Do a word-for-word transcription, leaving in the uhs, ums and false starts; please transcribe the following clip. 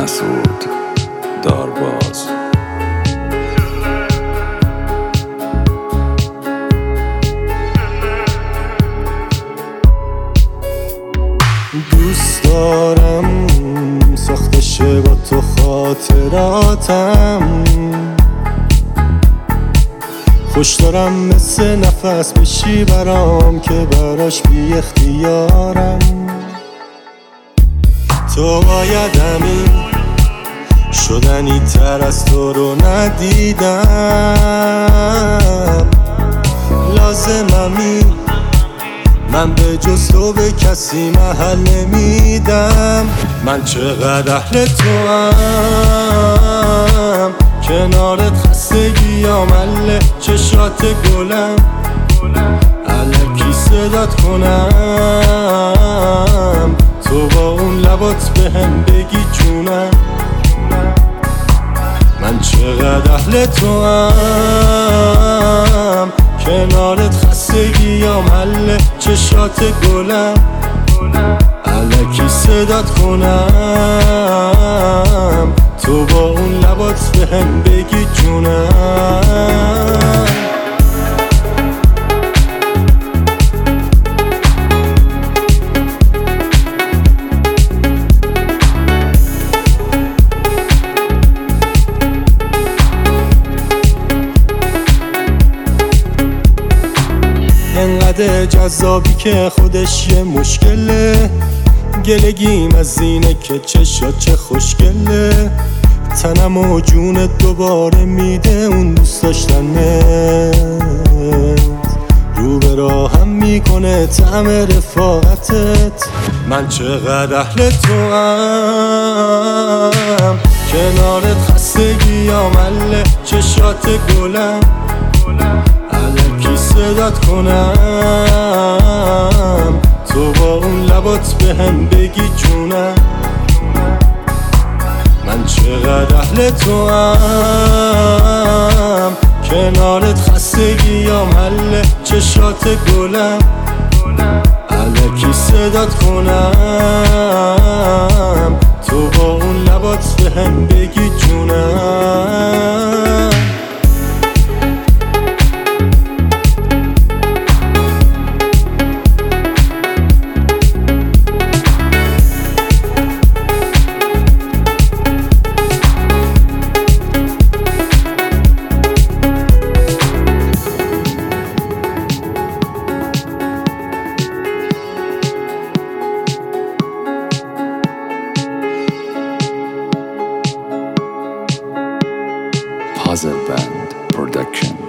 مسعود دارباز. دوست دارم ساخته شه با تو خاطراتم، خوش دارم مثل نفس بشی برام که براش بی اختیارم. تو باید همین شدنی تر از تو رو ندیدم، لازممی من به جز تو به کسی محل نمیدم. من چقدر اهل تو هم، کنارت خستگی آمله چشات گلم، الکی صدات کنم تو با اون لبات بهم بگی جونم. من چقدر اهل تو هم، کنارت خستگی آمله چشات گلم، الکی صدات کنم تو با اون لبات بهم بگی جونم. انقدر جذابی که خودش یه مشکله، گلگیم از اینه که چشات چه خوشگله، تنم و جونت دوباره میده اون دوست داشتنت، رو به راهم میکنه طعم رفاقتت. من چقدر اهل تو هم، کنارت خستگی آمله چشات گلم، الکی صدات کنم تو با اون لبات بهم بگی جونم. من چقدر اهل تو هم، کنارت خستگی آمله چشات گلم، الکی صدات کنم تو با اون لبات بهم بگی جونم. Puzzle Band Production.